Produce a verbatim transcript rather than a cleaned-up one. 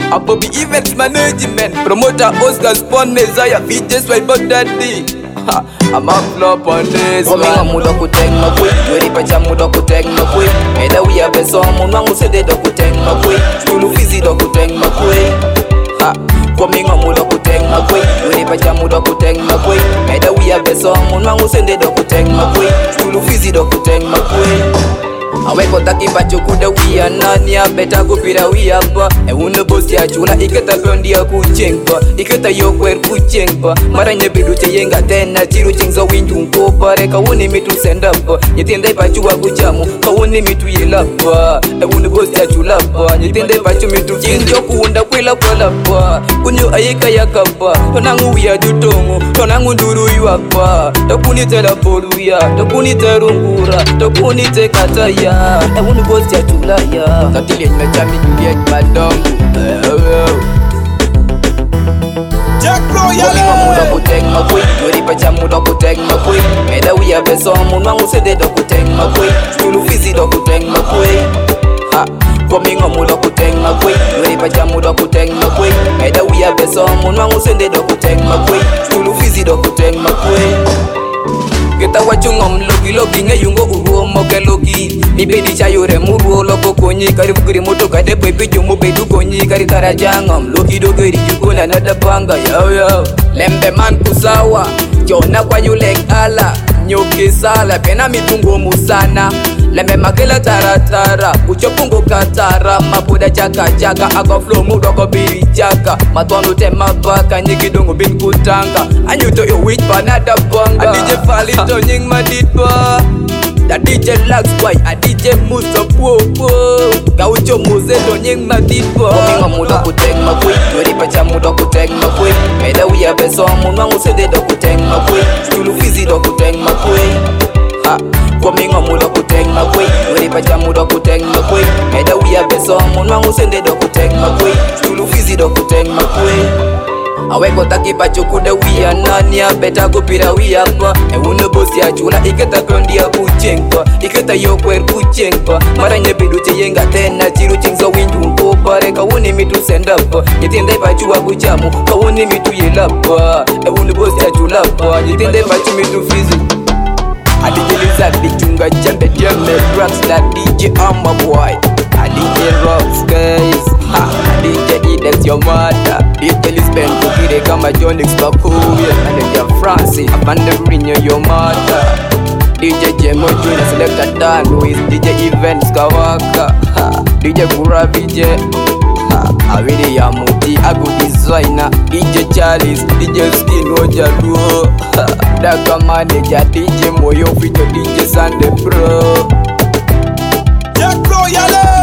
Bobby Events Management, promoter Oscar Spawn Messiah, V J Swipe Daddy. I'm a flop on this one. Coming on muda kuteng makwe, Yuri pacha muda kuteng makwe. Eda we have a song, Munangu se de do kuteng makwe. Stulu fizi do kuteng makwe. Ha, coming on muda kuteng makwe, Yuri pacha muda kuteng makwe. Eda we have a song, Munangu se de do kuteng makwe. Stulu fizi do kuteng makwe. Aweko takipa chokuda wia nani ya beta kupira wia pa. E une bosi ya chula iketa kondi ya kuchengpa. Iketa yokwer kuchengpa. Mara nyebidu cheyenga tena chiru chingza windu mkopa. Reka uni mitu sendapa. Nyetende pachua kuchamu kauni mitu yelapa. E une bosi ya chula pa. Nyetende pachu mitu chinjo kuunda kwela kwela pa. Kunyo ayeka ya kapa. Tonangu wia jutongu. Tonangu nduru yuapa. Tokuni tela polu ya. Tokuni terungura. Tokuni tekataya. I wanna go to Tulaya. Tatili me chami juliet madongu. Jack Pro Yale. Muda kuteng makwe, Yuri pacha muda kuteng makwe. Meda we have a song, Munangu se de do kuteng makwe. Stulu fizi do kuteng makwe. Ha, coming on muda kuteng makwe, Yuri pacha muda kuteng makwe. Meda we have a song, Munangu se de do kuteng makwe. Stulu fizi do kuteng makwe. Kita wachungo mlogi logi nge yungo uruo moke logi. Nibedi chayore muruo loko konyi. Kari fukuri moto kade pepe jumu bedu konyi. Kari tarajanga mlogi dogeri jukuna nada panga yo yo. Lembe man kusawa, jona kwa yulek ala. Nyoke sala, pena mitungo musana. Lembe makela taratara, uchopungo katara. Mabuda chaka chaka, ako flow mudoko biri chaka. Matwanu tema baka, nyikidungu bin kutanga. Anyuto yo wich panada banga. A D J Falito nying maditwa. Da D J Lax boy, a D J Musa po po. Gaucho muzeto nying maditwa. Kominga muda kuteng makwe, Yuri pacha muda kuteng makwe. Meda we have a song, Munangu se de do kuteng makwe. Stulu fizi do kuteng makwe. Ha, kominga muda kuteng makwe, Yuri pacha muda kuteng makwe. Meda we have a song, Munangu se de do kuteng makwe. Stulu fizi do kuteng makwe. Aweko takipa chokuda wia nani ya beta kupira wia pa. E une bosi ya chula iketa kondi ya kuchengpa. Iketa yokwer kuchengpa. Mara nyebidu cheyenga tena chiru chingza windu mkopa. Reka uni mitu sendapa. Nyetende pachua kuchamu kauni mitu yelapa. E une bosi ya chula pa. Nyetende pachu mitu fizi. Adijiliza dichunga jembe dieme Rockstar D J Amma boy. A D J Rocks guys. Ha, D J Edex your mother. D J Lisbon kukire kama John X Bakuya. And your Francis Abande Rinyo your mother. D J Jemo Junior Selector Dan with D J Events Kawaka. Ha, D J Kura V J. Ha, Awidi ya Muti Agu Designer. D J Charles, D J Skin Ojaluo. Ha, Daka Manager D J Moyo Fito D J Sunday Pro. Jack Pro Yale.